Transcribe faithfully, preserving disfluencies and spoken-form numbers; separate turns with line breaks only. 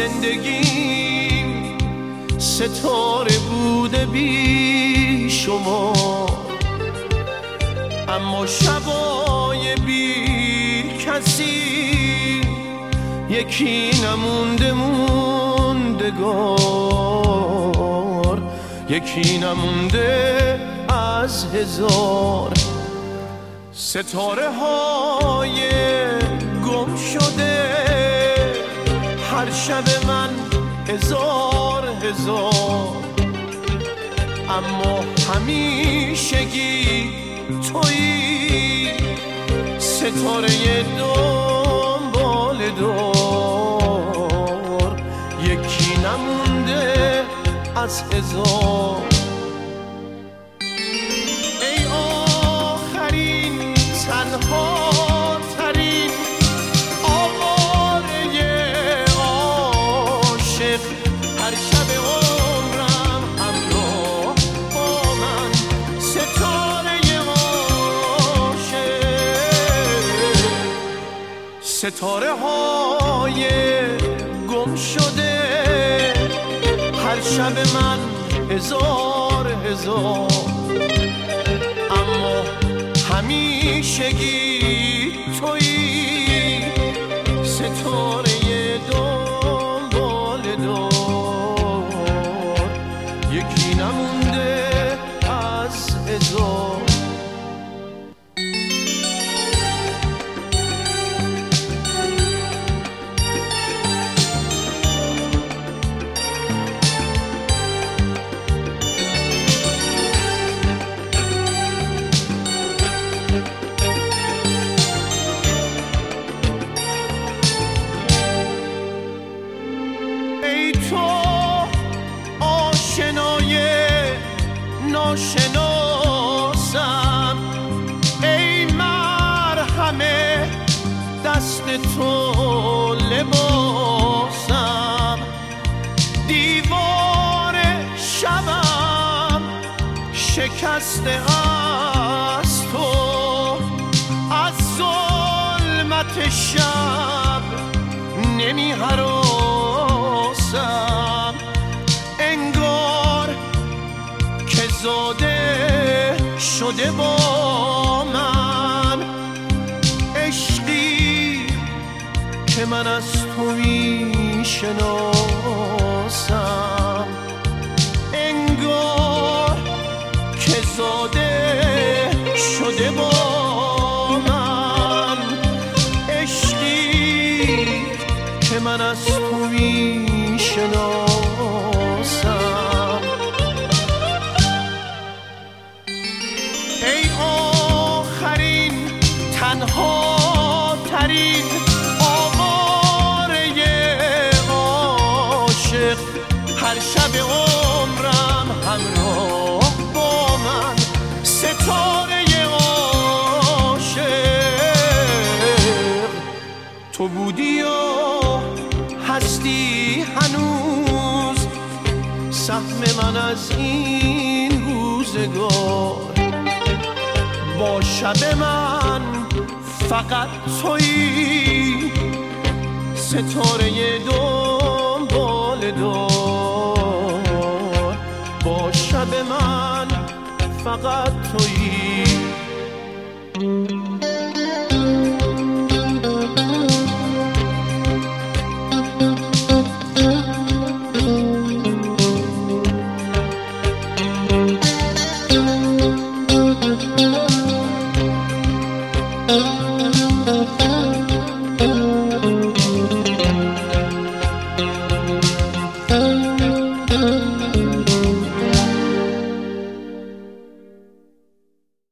زندگیم ستاره بوده بی شما، اما شبای بی کسی یکی نمونده موندگار، یکی نمونده از هزار. ستاره های گم شده هر شب من هزار هزار، اما همیشگی تویی ستاره دنبال دار، یکی نمونده از هزار. ای آخرین تنها ترین آواره عاشق، هر شب عمرم همراه با من ستاره عاشق. ستاره های گم شده هر شب من هزار هزار، اما همیشگی تویی ستاره دنبال دار، یکی نمونده از هزار. ناشناسم ای مرهمه دست تو لباسم، دیوار شبم شکسته از تو، از ظلمت شب نمی هراسم، انگار که زاده شده با من عشقی که من از تو می شناسم، انگار که زاده شده با من عشقی که من از تو می شناسم. ای آخرین تنها ترین آواره عاشق، هر شب عمرم همراه با من ستاره عاشق. تو بودی و هستی هنوز سهم من از این روزگار، با شب من فقط تویی ستاره دنبال دار، با شب من فقط تویی